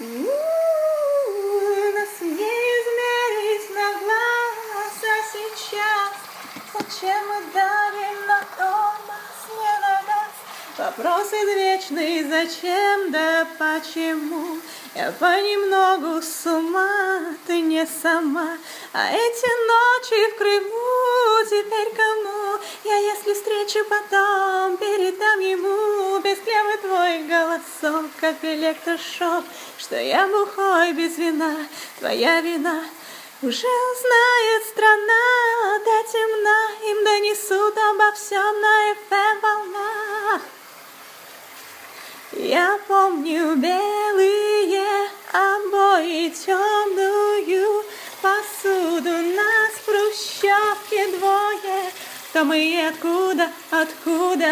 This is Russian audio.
Нас не измерить на глаз, а сейчас зачем мы давим на тормоз, не на газ? Вопрос извечный, зачем да почему? Я понемногу с ума, ты не сама. А эти ночи в Крыму теперь кому? Я, если встречу потом, передам ему без клевы твой голосок, как электрошок, что я бухой без вина, твоя вина. Уже узнает страна, до темна, им донесут обо всем на FM-волнах. Я помню белые обои, темную посуду, нас в хрущевке двое. То мы откуда?